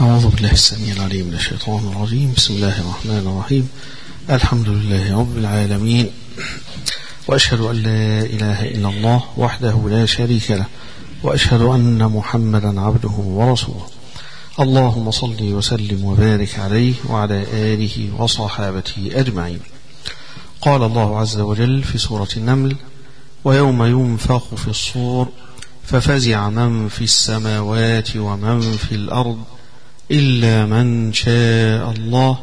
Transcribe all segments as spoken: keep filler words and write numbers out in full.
أعوذ بالله السميع العليم من الشيطان الرجيم. بسم الله الرحمن الرحيم. الحمد لله رب العالمين، وأشهد أن لا إله إلا الله وحده لا شريك له، وأشهد أن محمدا عبده ورسوله. اللهم صل وسلم وبارك عليه وعلى آله وصحابته أجمعين. قال الله عز وجل في سورة النمل: ويوم ينفخ في الصور ففزع من في السماوات ومن في الأرض إلا من شاء الله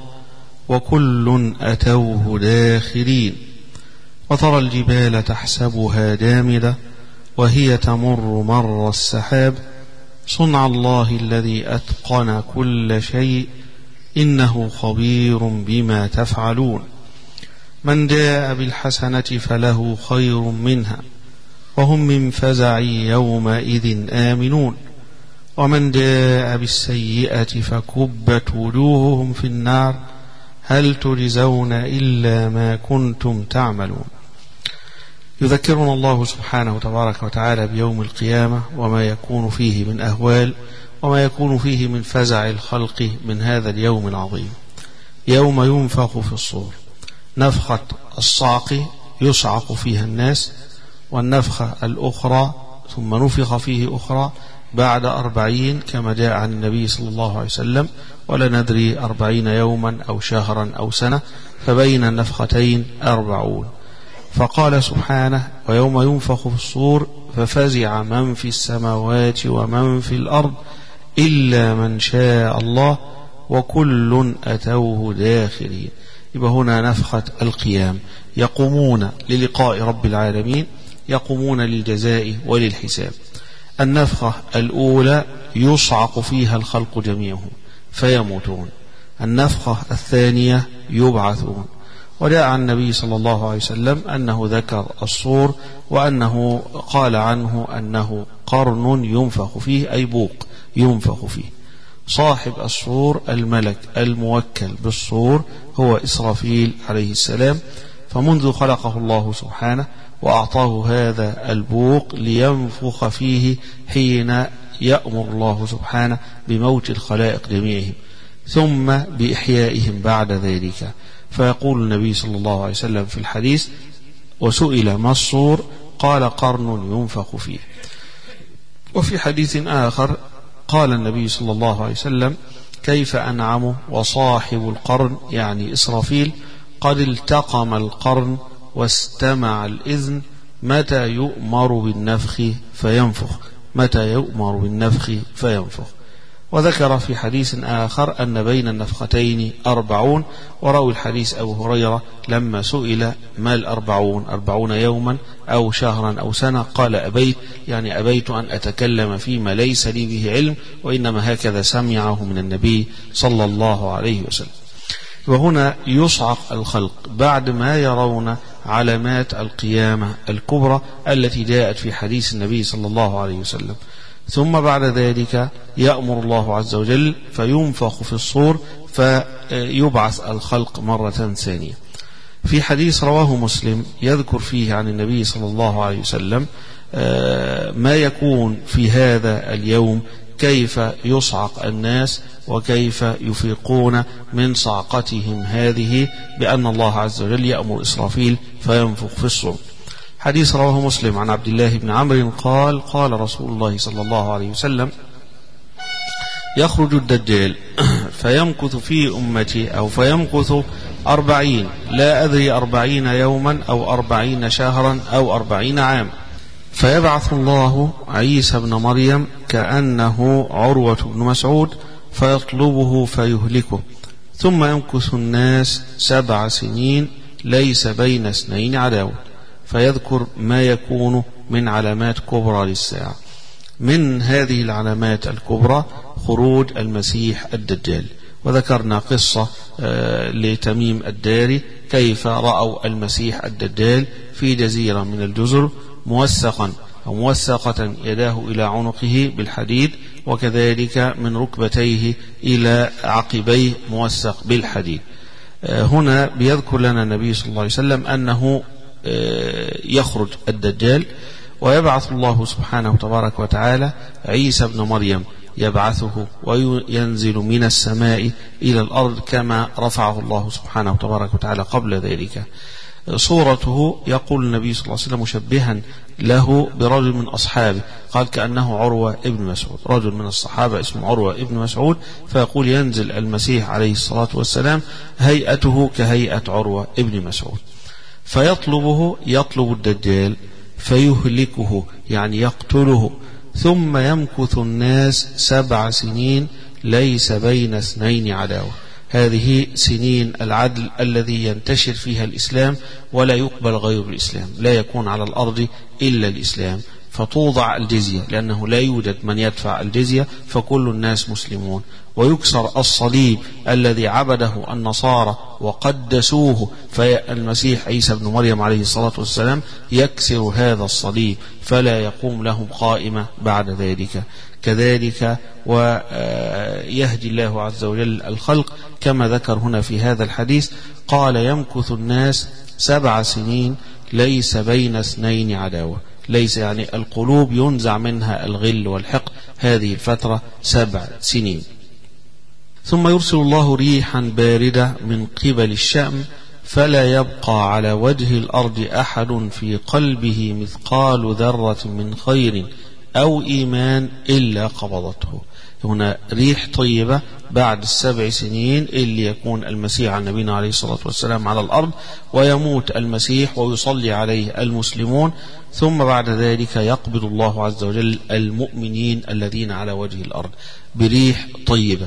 وكل أتوه داخرين. وترى الجبال تحسبها جامدة وهي تمر مر السحاب صنع الله الذي أتقن كل شيء إنه خبير بما تفعلون. من جاء بالحسنة فله خير منها وهم من فزع يومئذ آمنون، ومن جاء بالسيئة فكبت وجوههم في النار هل تجزون إلا ما كنتم تعملون. يذكرنا الله سبحانه تبارك وتعالى بيوم القيامة وما يكون فيه من أهوال وما يكون فيه من فزع الخلق من هذا اليوم العظيم. يوم ينفخ في الصور، نفخة الصعق يصعق فيها الناس، والنفخة الأخرى ثم نفخ فيه أخرى بعد أربعين كما جاء عن النبي صلى الله عليه وسلم، ولا ندري أربعين يوما أو شهرا أو سنة، فبين النفختين أربعون. فقال سبحانه: ويوم ينفخ في الصور ففزع من في السماوات ومن في الأرض إلا من شاء الله وكل أتوه داخرين. يبقى هنا نفخة القيام، يقومون للقاء رب العالمين، يقومون للجزاء وللحساب. النفخة الأولى يصعق فيها الخلق جميعهم فيموتون. النفخة الثانية يبعثون. وجاء عن النبي صلى الله عليه وسلم أنه ذكر الصور وأنه قال عنه أنه قرن ينفخ فيه، أي بوق ينفخ فيه. صاحب الصور الملك الموكل بالصور هو إسرافيل عليه السلام، فمنذ خلقه الله سبحانه وأعطاه هذا البوق لينفخ فيه حين يأمر الله سبحانه بموت الخلائق جميعهم ثم بإحيائهم بعد ذلك. فيقول النبي صلى الله عليه وسلم في الحديث: وسئل ما الصور؟ قال: قرن ينفخ فيه. وفي حديث آخر قال النبي صلى الله عليه وسلم: كيف أنعم وصاحب القرن يعني إسرافيل قد التقم القرن واستمع الإذن متى يؤمر بالنفخ فينفخ متى يؤمر بالنفخ فينفخ. وذكر في حديث آخر أن بين النفختين أربعون. وروي الحديث أبو هريرة لما سئل: ما الأربعون؟ أربعون يوما أو شهرا أو سنة؟ قال: أبيت، يعني أبيت أن أتكلم فيما ليس لي به علم، وإنما هكذا سمعه من النبي صلى الله عليه وسلم. وهنا يصعق الخلق بعد ما يرون علامات القيامة الكبرى التي جاءت في حديث النبي صلى الله عليه وسلم، ثم بعد ذلك يأمر الله عز وجل فينفخ في الصور فيبعث الخلق مرة ثانية. في حديث رواه مسلم يذكر فيه عن النبي صلى الله عليه وسلم ما يكون في هذا اليوم، كيف يصعق الناس وكيف يفيقون من صعقتهم هذه، بأن الله عز وجل يأمر إسرافيل فينفخ في الصور. حديث رواه مسلم عن عبد الله بن عمرو قال: قال رسول الله صلى الله عليه وسلم: يخرج الدجال فيمكث في أمتي أو فيمكث أربعين، لا أدري أربعين يوما أو أربعين شهرا أو أربعين عام، فيبعث الله عيسى بن مريم كأنه عروة بن مسعود فيطلبه فيهلكه، ثم يمكث الناس سبع سنين ليس بين اثنين عداوة، فيذكر ما يكون من علامات كبرى للساعة. من هذه العلامات الكبرى خروج المسيح الدجال. وذكرنا قصة لتميم الداري كيف رأوا المسيح الدجال في جزيرة من الجزر موثقا أو موثقة يداه إلى عنقه بالحديد، وكذلك من ركبتيه إلى عقبيه موثق بالحديد. هنا بيذكر لنا النبي صلى الله عليه وسلم أنه يخرج الدجال ويبعث الله سبحانه وتبارك وتعالى عيسى بن مريم يبعثه وينزل من السماء إلى الأرض كما رفعه الله سبحانه وتبارك وتعالى قبل ذلك. صورته يقول النبي صلى الله عليه وسلم مشبها له برجل من أصحابه، قال كأنه عروة ابن مسعود، رجل من الصحابة اسمه عروة ابن مسعود، فيقول ينزل المسيح عليه الصلاة والسلام هيئته كهيئة عروة ابن مسعود، فيطلبه، يطلب الدجال فيهلكه يعني يقتله، ثم يمكث الناس سبع سنين ليس بين اثنين عداوة. هذه سنين العدل الذي ينتشر فيها الإسلام ولا يقبل غير الإسلام، لا يكون على الأرض إلا الإسلام، فتوضع الجزية لأنه لا يوجد من يدفع الجزية فكل الناس مسلمون، ويكسر الصليب الذي عبده النصارى وقدسوه، فالمسيح عيسى بن مريم عليه الصلاة والسلام يكسر هذا الصليب فلا يقوم لهم قائمة بعد ذلك. كذلك ويهدي الله عز وجل الخلق كما ذكر هنا في هذا الحديث، قال يمكث الناس سبع سنين ليس بين اثنين عداوة، ليس يعني القلوب ينزع منها الغل والحقد، هذه الفترة سبع سنين. ثم يرسل الله ريحا باردة من قبل الشأم فلا يبقى على وجه الأرض أحد في قلبه مثقال ذرة من خير أو إيمان إلا قبضته. هنا ريح طيبة بعد السبع سنين اللي يكون المسيح عن نبينا عليه الصلاة والسلام على الأرض، ويموت المسيح ويصلي عليه المسلمون، ثم بعد ذلك يقبض الله عز وجل المؤمنين الذين على وجه الأرض بريح طيبة.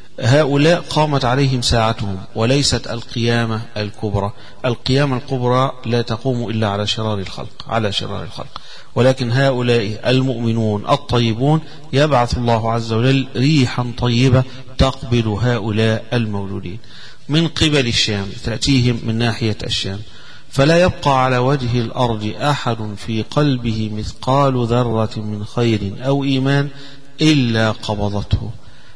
هؤلاء قامت عليهم ساعتهم وليست القيامة الكبرى، القيامة الكبرى لا تقوم إلا على شرار الخلق، على شرار الخلق، ولكن هؤلاء المؤمنون الطيبون يبعث الله عز وجل ريحا طيبة تقبل هؤلاء المولودين من قبل الشام، تأتيهم من ناحية الشام، فلا يبقى على وجه الأرض أحد في قلبه مثقال ذرة من خير أو إيمان إلا قبضته،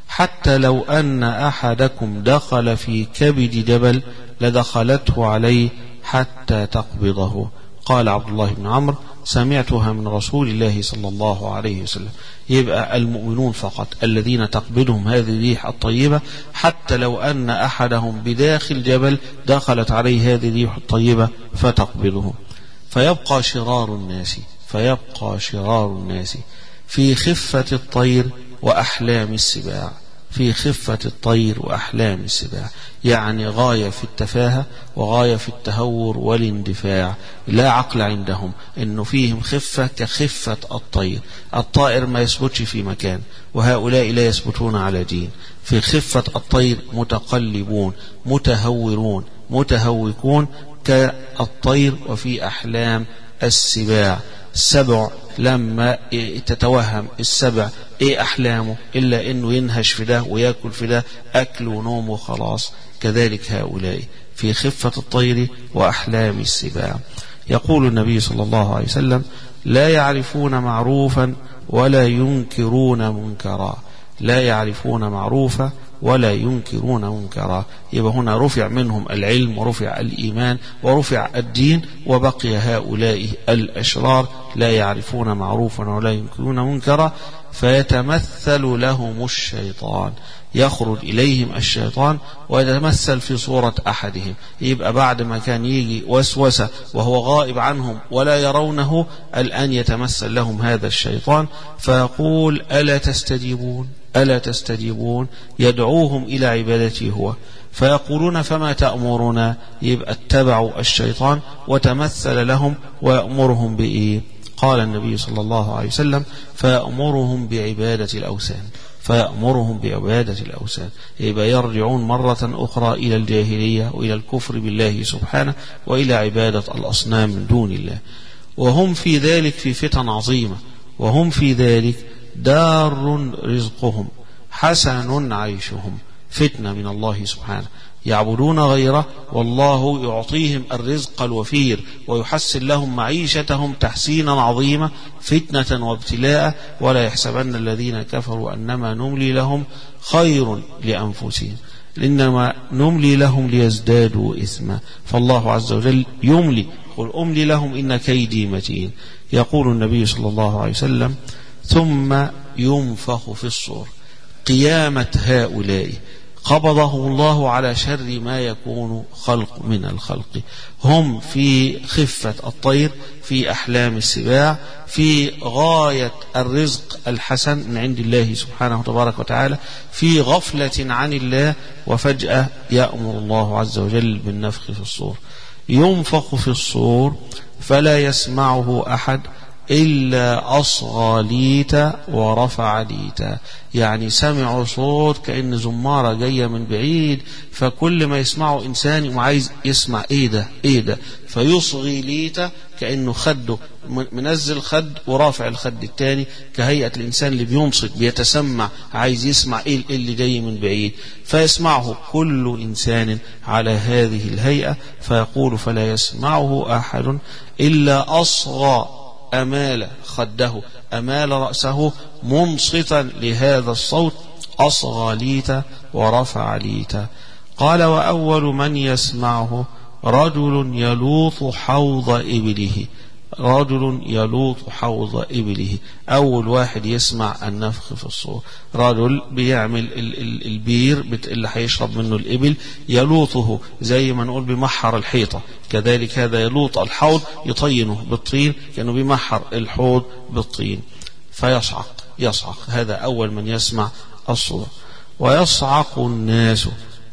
حتى لو أن أحدكم دخل في كبد جبل لدخلته عليه حتى تقبضه. قال عبد الله بن عمرو سمعتها من رسول الله صلى الله عليه وسلم. يبقى المؤمنون فقط الذين تقبضهم هذه الريح الطيبة، حتى لو أن أحدهم بداخل جبل دخلت عليه هذه الريح الطيبة فتقبضه. فيبقى شرار الناس فيبقى شرار الناس في خفة الطير وأحلام السباع، في خفة الطير وأحلام السباع، يعني غاية في التفاهة وغاية في التهور والاندفاع، لا عقل عندهم، إنه فيهم خفة كخفة الطير، الطائر ما يثبتش في مكان وهؤلاء لا يثبتون على دين. في خفة الطير متقلبون متهورون متهوكون كالطير، وفي أحلام السباع. السبع لما تتوهم السبع ايه احلامه الا انه ينهش في ده وياكل في ده اكل ونوم وخلاص، كذلك هؤلاء في خفة الطير واحلام السباع. يقول النبي صلى الله عليه وسلم لا يعرفون معروفا ولا ينكرون منكرا، لا يعرفون معروفا ولا ينكرون منكرا. يبقى هنا رفع منهم العلم ورفع الإيمان ورفع الدين، وبقي هؤلاء الأشرار لا يعرفون معروفا ولا ينكرون منكرا، فيتمثل لهم الشيطان، يخرج إليهم الشيطان ويتمثل في صورة أحدهم. يبقى بعد ما كان يجي وسوسة وهو غائب عنهم ولا يرونه، الآن يتمثل لهم هذا الشيطان فيقول ألا تستجيبون ألا تستجيبون، يدعوهم إلى عبادته هو، فيقولون فما تأمرنا. يبقى اتبعوا الشيطان وتمثل لهم ويأمرهم بإيه؟ قال النبي صلى الله عليه وسلم فيأمرهم بعبادة الأوثان، فيأمرهم بعبادة الأوثان. يبقى يرجعون مرة أخرى إلى الجاهلية وإلى الكفر بالله سبحانه وإلى عبادة الأصنام من دون الله، وهم في ذلك في فتن عظيمة، وهم في ذلك دار رزقهم حسن عيشهم، فتنة من الله سبحانه، يعبدون غيره والله يعطيهم الرزق الوفير ويحسن لهم معيشتهم تحسينا عظيما، فتنة وابتلاء. ولا يحسبن الذين كفروا أنما نملي لهم خير لأنفسهم إنما نملي لهم ليزدادوا إثما، فالله عز وجل يملي، قل أملي لهم إن كيدي متين. يقول النبي صلى الله عليه وسلم ثم ينفخ في الصور، قيامة هؤلاء قبضه الله على شر ما يكون خلق من الخلق. هم في خفة الطير، في أحلام السباع، في غاية الرزق الحسن من عند الله سبحانه وتبارك وتعالى، في غفلة عن الله، وفجأة يأمر الله عز وجل بالنفخ في الصور. ينفخ في الصور فلا يسمعه أحد إلا أصغى ليتا ورفع ليتا، يعني سمعوا صوت كأن زمارة جاية من بعيد، فكل ما يسمعه إنسان وعايز يسمع إيه ده إيه ده، فيصغي ليتا كأنه خده منزل خد ورافع الخد الثاني، كهيئة الإنسان اللي بينصت بيتسمع عايز يسمع إيه اللي جاي من بعيد، فيسمعه كل إنسان على هذه الهيئة، فيقول فلا يسمعه أحد إلا أصغى أمال خده أمال رأسه منصتا لهذا الصوت، أصغى ليتا ورفع ليتا. قال وأول من يسمعه رجل يلوط حوض إبله، رجل يلوط حوض إبله، أول واحد يسمع النفخ في الصور رجل بيعمل البير اللي هيشرب منه الإبل، يلوطه زي ما نقول بمحر الحيطة، كذلك هذا يلوط الحوض يطينه بالطين كأنه بمحر الحوض بالطين، فيصعق يصعق. هذا أول من يسمع الصور. ويصعق الناس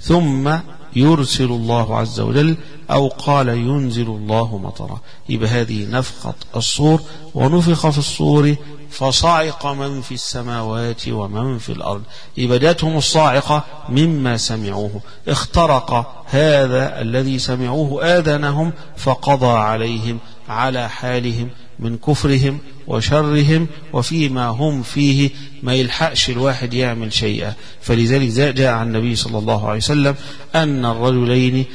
ثم يرسل الله عز وجل، أو قال ينزل الله مطرا. يبقى هذه نفخة الصور. ونفخ في الصور فصعق من في السماوات ومن في الأرض، يبقى جاتهم الصاعقة مما سمعوه، اخترق هذا الذي سمعوه آذانهم فقضى عليهم على حالهم من كفرهم وشرهم، وفيما هم فيه ما يلحقش الواحد يعمل شيئا. فلذلك جاء عن النبي صلى الله عليه وسلم أن الرجلين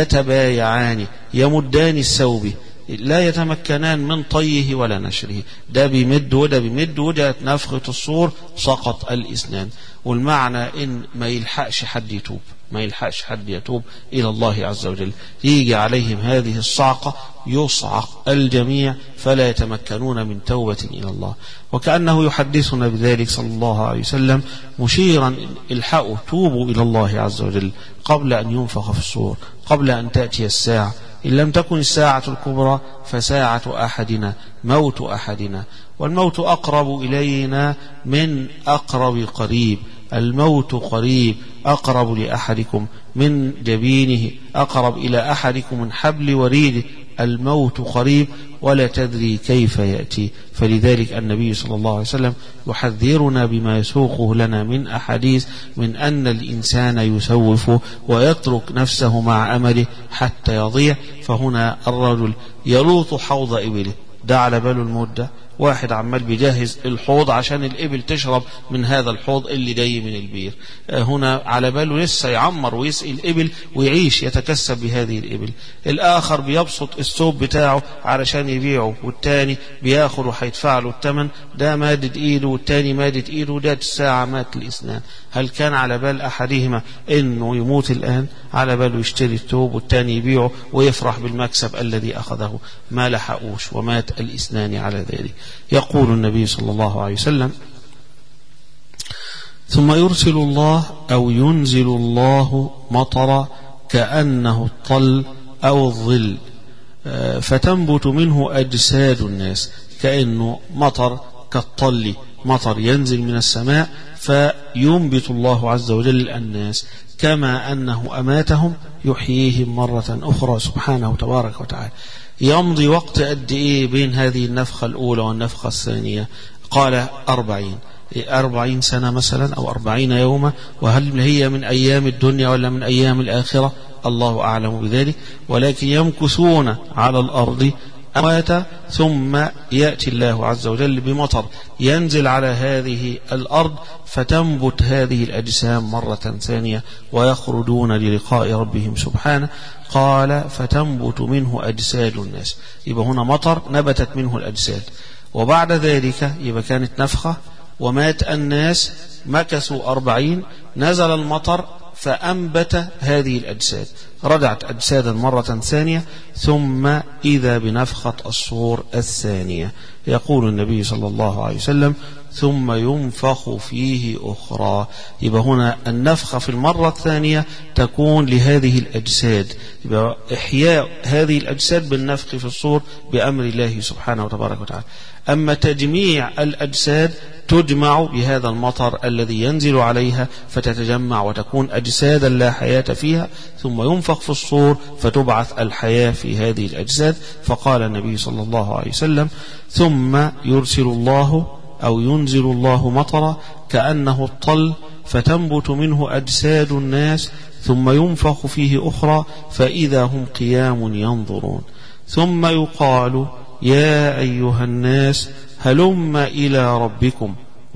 يتبايعان يمدان الثوب لا يتمكنان من طيه ولا نشره، ده بيمد وده بيمد، وجاءت نفخة الصور سقط الإسنان. والمعنى إن ما يلحقش حد يتوب، ما يلحقش حد يتوب إلى الله عز وجل، يجي عليهم هذه الصعقة يصعق الجميع فلا يتمكنون من توبة إلى الله. وكأنه يحدثنا بذلك صلى الله عليه وسلم مشيرا الحقوا توبوا إلى الله عز وجل قبل أن ينفخ في الصور، قبل أن تأتي الساعة. إن لم تكن الساعة الكبرى فساعة أحدنا موت أحدنا، والموت أقرب إلينا من أقرب قريب، الموت قريب أقرب لأحدكم من جبينه، أقرب إلى أحدكم من حبل وريده، الموت قريب ولا تدري كيف يأتي. فلذلك النبي صلى الله عليه وسلم يحذرنا بما يسوقه لنا من أحاديث من أن الإنسان يسوف ويترك نفسه مع أمله حتى يضيع. فهنا الرجل يلوط حوض إبله، ده على باله المدة، واحد عمال بيجهز الحوض عشان الإبل تشرب من هذا الحوض اللي جاي من البير، هنا على باله لسه يعمر ويسقي الإبل ويعيش يتكسب بهذه الإبل. الآخر بيبسط الثوب بتاعه علشان يبيعه، والتاني بياخد وهيدفع له الثمن، ده مادد إيده والتاني مادد إيده، ده الساعة مات الإسنان. هل كان على بال أحدهما إنه يموت الآن؟ على باله يشتري الثوب والتاني يبيعه ويفرح بالمكسب الذي أخذه، ما لحقوش ومات الإسنان على ذلك. يقول النبي صلى الله عليه وسلم ثم يرسل الله أو ينزل الله مطر كأنه الطل أو الظل، فتنبت منه أجساد الناس، كأنه مطر كالطل، مطر ينزل من السماء فينبت الله عز وجل الناس، كما أنه أماتهم يحييهم مرة أخرى سبحانه تبارك وتعالى. يمضي وقت قد إيه بين هذه النفخة الأولى والنفخة الثانية؟ قال أربعين أربعين سنة مثلا أو أربعين يوما. وهل هي من أيام الدنيا ولا من أيام الآخرة؟ الله أعلم بذلك. ولكن يمكثون على الأرض أمواتا، ثم يأتي الله عز وجل بمطر ينزل على هذه الأرض فتنبت هذه الأجسام مرة ثانية ويخرجون للقاء ربهم سبحانه. قال فتنبت منه أجساد الناس، يبقى هنا مطر نبتت منه الأجساد، وبعد ذلك يبقى كانت نفخة ومات الناس، مكثوا أربعين، نزل المطر فأنبت هذه الأجساد، رجعت أجسادا مرة ثانية، ثم إذا بنفخة الصور الثانية. يقول النبي صلى الله عليه وسلم: ثم ينفخ فيه أخرى. يبقى هنا النفخة في المرة الثانية تكون لهذه الأجساد، يبقى إحياء هذه الأجساد بالنفخ في الصور بأمر الله سبحانه وتبارك وتعالى. أما تجميع الأجساد تجمع بهذا المطر الذي ينزل عليها فتتجمع وتكون أجسادا لا حياة فيها، ثم ينفخ في الصور فتبعث الحياة في هذه الأجساد. فقال النبي صلى الله عليه وسلم: ثم يرسل الله أو ينزل الله مطرا كأنه الطل فتنبت منه أجساد الناس، ثم ينفخ فيه أخرى فإذا هم قيام ينظرون، ثم يقال: يا أيها الناس هلم إلى ربكم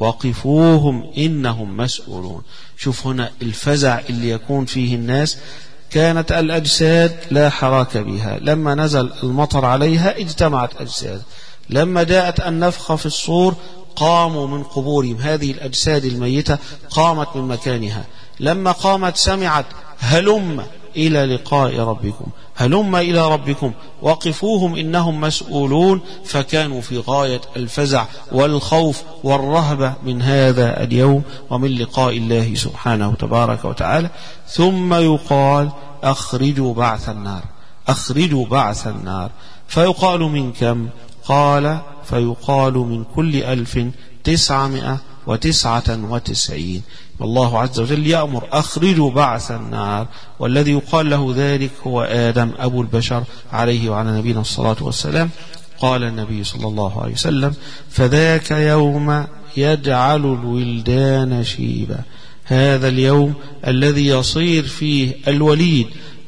وقفوهم إنهم مسؤولون. شوف هنا الفزع اللي يكون فيه الناس. كانت الأجساد لا حراك بها، لما نزل المطر عليها اجتمعت أجساد، لما جاءت النفخة في الصور قاموا من قبورهم، هذه الأجساد الميتة قامت من مكانها، لما قامت سمعت: هلم إلى لقاء ربكم، هلم إلى ربكم وقفوهم إنهم مسؤولون. فكانوا في غاية الفزع والخوف والرهبة من هذا اليوم ومن لقاء الله سبحانه تبارك وتعالى. ثم يقال: أخرجوا بعث النار، أخرجوا بعث النار. فيقال: من كم؟ قال: فيقال من كل ألف تسعمائة وتسعة وتسعين. والله عز وجل يأمر: أخرجوا بعث النار، والذي يقال له ذلك هو آدم أبو البشر عليه وعلى نبينا الصلاة والسلام. قال النبي صلى الله عليه وسلم: فذاك يوم يجعل الولدان شيبا. هذا اليوم الذي يصير فيه الوليد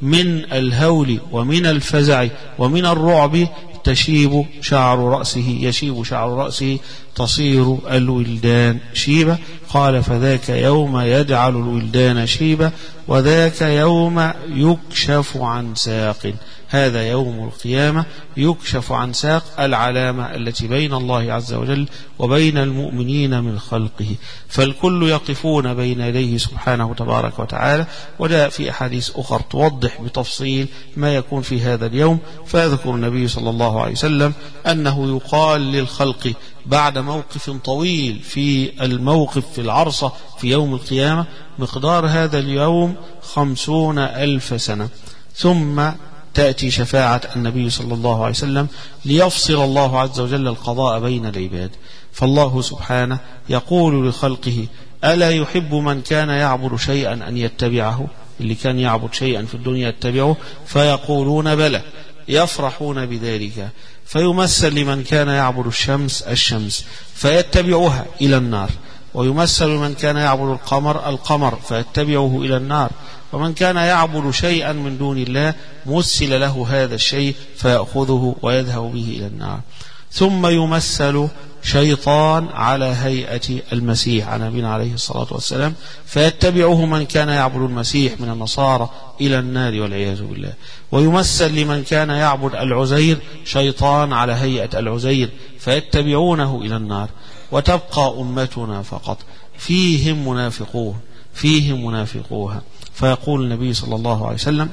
من الهول ومن الفزع ومن الرعب تشيب شعر رأسه، يشيب شعر رأسه، تصير الولدان شيبة. قال: فذاك يوم يجعل الولدان شيبة، وذاك يوم يكشف عن ساق. هذا يوم القيامة يكشف عن ساق، العلامة التي بين الله عز وجل وبين المؤمنين من خلقه، فالكل يقفون بين يديه سبحانه تبارك وتعالى. وجاء في أحاديث أخرى توضح بتفصيل ما يكون في هذا اليوم. فيذكر النبي صلى الله عليه وسلم أنه يقال للخلق بعد موقف طويل في الموقف في العرصة في يوم القيامة: مقدار هذا اليوم خمسون ألف سنة. ثم تأتي شفاعة النبي صلى الله عليه وسلم ليفصل الله عز وجل القضاء بين العباد. فالله سبحانه يقول لخلقه: ألا يحب من كان يعبد شيئا أن يتبعه؟ اللي كان يعبد شيئا في الدنيا يتبعه. فيقولون: بلى، يفرحون بذلك. فيمثل لمن كان يعبد الشمس الشمس فيتبعها إلى النار، ويمثل من كان يعبد القمر القمر فيتبعه إلى النار، ومن كان يعبد شيئا من دون الله مثل له هذا الشيء فيأخذه ويذهب به إلى النار. ثم يمثل شيطان على هيئة المسيح على نبينا عليه الصلاة والسلام فيتبعه من كان يعبد المسيح من النصارى إلى النار والعياذ بالله. ويمثل لمن كان يعبد العزير شيطان على هيئة العزير فيتبعونه إلى النار. وتبقى أمتنا فقط فيهم منافقون، فيهم منافقوها. فيقول النبي صلى الله عليه وسلم: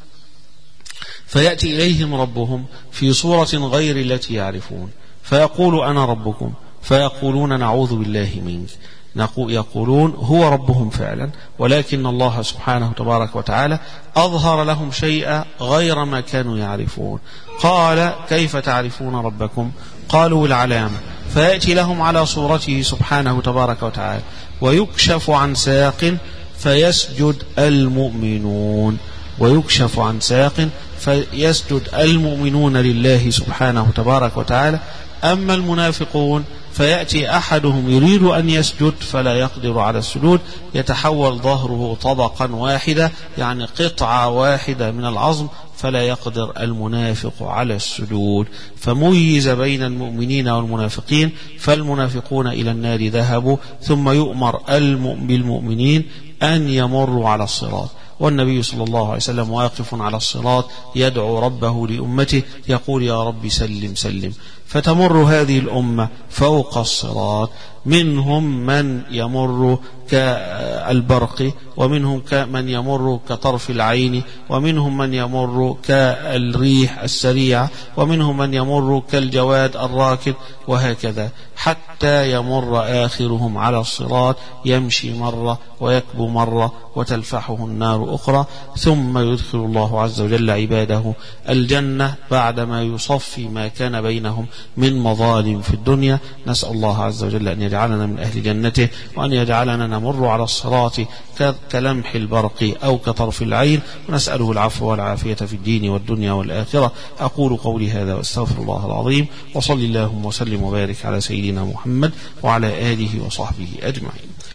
فيأتي إليهم ربهم في صورة غير التي يعرفون، فيقول: أنا ربكم، فيقولون: نعوذ بالله منك. يقولون هو ربهم فعلا، ولكن الله سبحانه تبارك وتعالى أظهر لهم شيئا غير ما كانوا يعرفون. قال: كيف تعرفون ربكم؟ قالوا: العلامة. فيأتي لهم على صورته سبحانه تبارك وتعالى ويكشف عن ساق فيسجد المؤمنون، ويكشف عن ساق فيسجد المؤمنون لله سبحانه تبارك وتعالى. أما المنافقون فيأتي أحدهم يريد أن يسجد فلا يقدر على السجود، يتحول ظهره طبقا واحدة، يعني قطعة واحدة من العظم، فلا يقدر المنافق على السجود. فميز بين المؤمنين والمنافقين، فالمنافقون إلى النار ذهبوا، ثم يؤمر بالمؤمنين أن يمروا على الصراط، والنبي صلى الله عليه وسلم واقف على الصراط يدعو ربه لأمته يقول: يا رب سلم سلم. فتمر هذه الأمة فوق الصراط، منهم من يمر كالبرق، ومنهم من يمر كطرف العين، ومنهم من يمر كالريح السريعة، ومنهم من يمر كالجواد الراكد، وهكذا حتى يمر آخرهم على الصراط يمشي مرة ويكبو مرة وتلفحه النار أخرى، ثم يدخل الله عز وجل عباده الجنة بعدما يصفي ما كان بينهم من مظالم في الدنيا. نسأل الله عز وجل أن يجعلنا من أهل جنته، وأن يجعلنا نمر على الصراط كلمح البرق أو كطرف العين، ونسأله العفو والعافية في الدين والدنيا والآخرة. أقول قولي هذا واستغفر الله العظيم، وصل اللهم وسلم وبارك على سيدنا محمد وعلى آله وصحبه أجمعين.